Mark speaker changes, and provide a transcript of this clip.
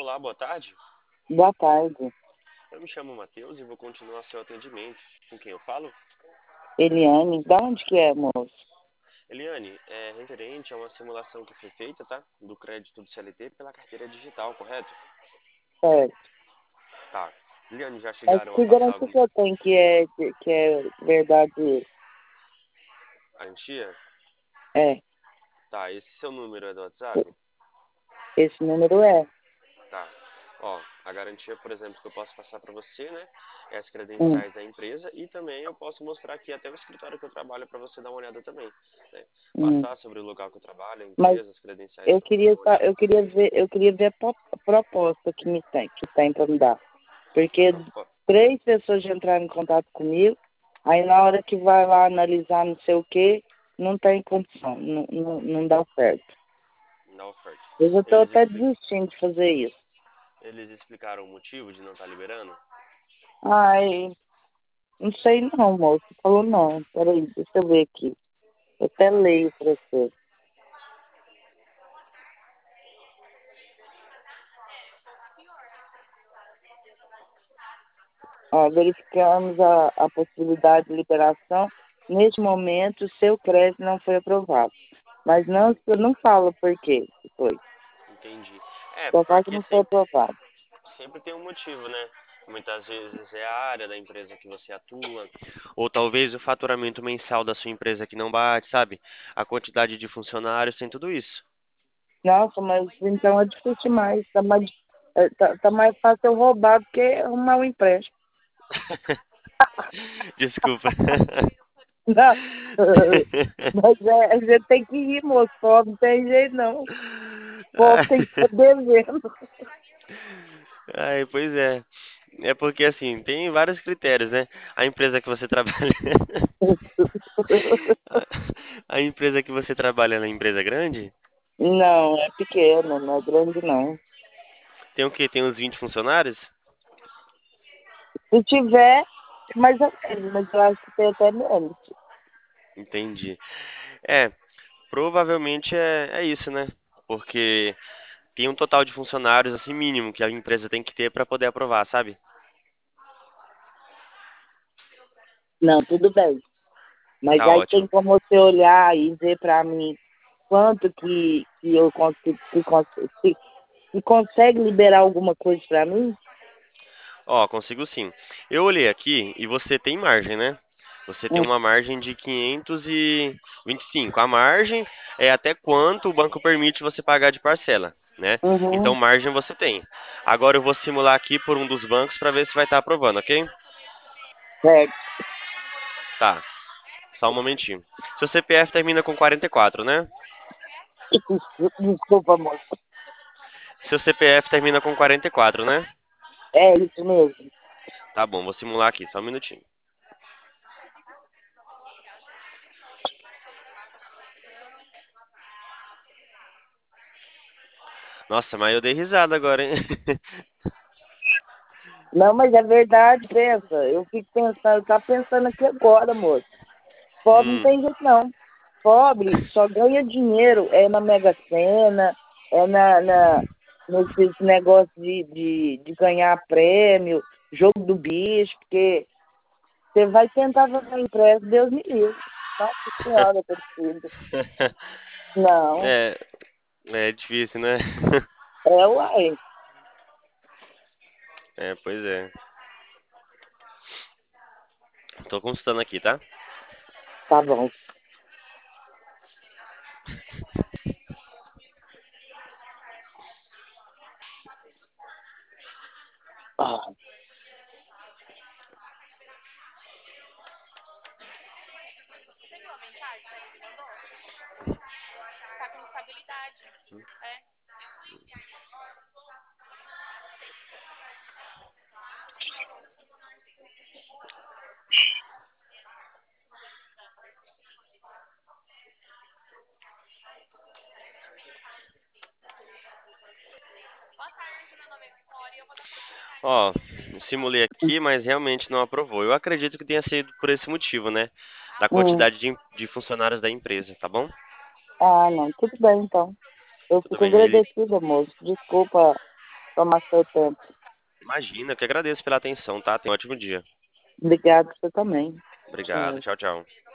Speaker 1: Olá, boa tarde.
Speaker 2: Boa tarde,
Speaker 1: Eu me chamo Matheus e vou continuar seu atendimento. Com quem eu falo?
Speaker 2: Eliane. Da onde que é, moço?
Speaker 1: Eliane, é referente a uma simulação que foi feita, tá? Do crédito do CLT pela carteira digital, correto?
Speaker 2: Certo.
Speaker 1: Tá. Eliane, já
Speaker 2: Mas
Speaker 1: chegaram a
Speaker 2: que
Speaker 1: passar
Speaker 2: garantia
Speaker 1: algum...
Speaker 2: que eu tenho que é verdade?
Speaker 1: Garantia?
Speaker 2: É,
Speaker 1: Tá, esse seu número é do WhatsApp?
Speaker 2: esse número é.
Speaker 1: Tá. Ó, a garantia, por exemplo, que eu posso passar para você, né? É as
Speaker 2: Hum,
Speaker 1: credenciais da empresa e também eu posso mostrar aqui até o escritório que eu trabalho para você dar uma olhada também, né?
Speaker 2: hum.
Speaker 1: Passar sobre o local que eu trabalho, a
Speaker 2: Mas
Speaker 1: empresa, as credenciais para você dar uma olhada.
Speaker 2: eu queria ver a proposta que tem para me dar. Porque
Speaker 1: Propo-
Speaker 2: 3 pessoas já entraram em contato comigo, aí na hora que vai lá analisar não sei o que, não tem condição, não dá certo.
Speaker 1: Na oferta.
Speaker 2: Eu já estou
Speaker 1: Eles,
Speaker 2: até
Speaker 1: expli-
Speaker 2: desistindo de fazer isso.
Speaker 1: eles explicaram o motivo de não estar liberando?
Speaker 2: Ai, não sei não, moço. Falou não. Peraí, deixa eu ver aqui. Eu até
Speaker 1: Tá.
Speaker 2: leio para você. Ó, verificamos a possibilidade de liberação. Neste momento, seu crédito não foi aprovado. Mas não fala por quê que foi.
Speaker 1: Entendi. É,
Speaker 2: Só fala que
Speaker 1: porque
Speaker 2: não foi aprovado.
Speaker 1: sempre tem um motivo, né? Muitas vezes é a área da empresa que você atua, ou talvez o faturamento mensal da sua empresa que não bate, sabe? A quantidade de funcionários, tem tudo isso.
Speaker 2: Nossa, mas então é difícil demais. Tá mais fácil eu roubar do que arrumar um empréstimo.
Speaker 1: Desculpa.
Speaker 2: Não. Mas a gente tem que ir, moço. Pobre não tem jeito, não. Pobre tem que estar devendo.
Speaker 1: Ai, pois é. É porque assim, tem vários critérios, né? A empresa que você trabalha. A empresa que você trabalha na empresa grande?
Speaker 2: Não, é pequeno, não é grande, não.
Speaker 1: Tem o quê? Tem uns 20 funcionários?
Speaker 2: Se tiver, mais ou menos, mas eu acho que tem até menos.
Speaker 1: Entendi. É, provavelmente é isso, né? Porque tem um total de funcionários assim mínimo que a empresa tem que ter para poder aprovar, sabe?
Speaker 2: Não, tudo bem. Mas
Speaker 1: Tá
Speaker 2: aí tem
Speaker 1: ótimo.
Speaker 2: como você olhar e ver para mim quanto que eu consigo, se consegue liberar alguma coisa para mim?
Speaker 1: Ó, consigo sim. Eu olhei aqui e você tem margem, né? Você tem
Speaker 2: Hum,
Speaker 1: uma margem de 525. A margem é até quanto o banco permite você pagar de parcela, né? Então,
Speaker 2: Uhum,
Speaker 1: margem você tem. Agora eu vou simular aqui por um dos bancos para ver se vai estar aprovando, ok?
Speaker 2: certo.
Speaker 1: Tá, só um momentinho. Seu CPF termina com 44, né?
Speaker 2: Desculpa, moça.
Speaker 1: Seu CPF termina com 44, né?
Speaker 2: É isso mesmo.
Speaker 1: Tá bom, vou simular aqui, só um minutinho. Nossa, mas eu dei risada agora, hein?
Speaker 2: Não, mas é verdade, pensa. Eu fico pensando, tá pensando aqui agora, moço. Pobre não
Speaker 1: Hum.
Speaker 2: tem jeito, não. Pobre só ganha dinheiro é na Mega Sena, é nesses negócios de ganhar prêmio, jogo do bicho, porque você vai tentar fazer um empréstimo, Deus me livre. Nossa Senhora, querido. Não,
Speaker 1: É, é difícil, né?
Speaker 2: é uai.
Speaker 1: É, pois é. Tô consultando aqui, tá?
Speaker 2: Tá bom. Ah,
Speaker 1: Ó, simulei aqui, mas realmente não aprovou. Eu acredito que tenha sido por esse motivo, né? Da
Speaker 2: hum.
Speaker 1: quantidade de funcionários da empresa, tá bom?
Speaker 2: Ah, não, tudo bem então. Eu
Speaker 1: Tudo
Speaker 2: fico
Speaker 1: bem, ele.
Speaker 2: agradecida, moço. Desculpa tomar seu tempo.
Speaker 1: Imagina, eu que agradeço pela atenção, tá? Tenha um ótimo dia.
Speaker 2: Obrigado, você também.
Speaker 1: Obrigado,
Speaker 2: Tchau.
Speaker 1: tchau, tchau.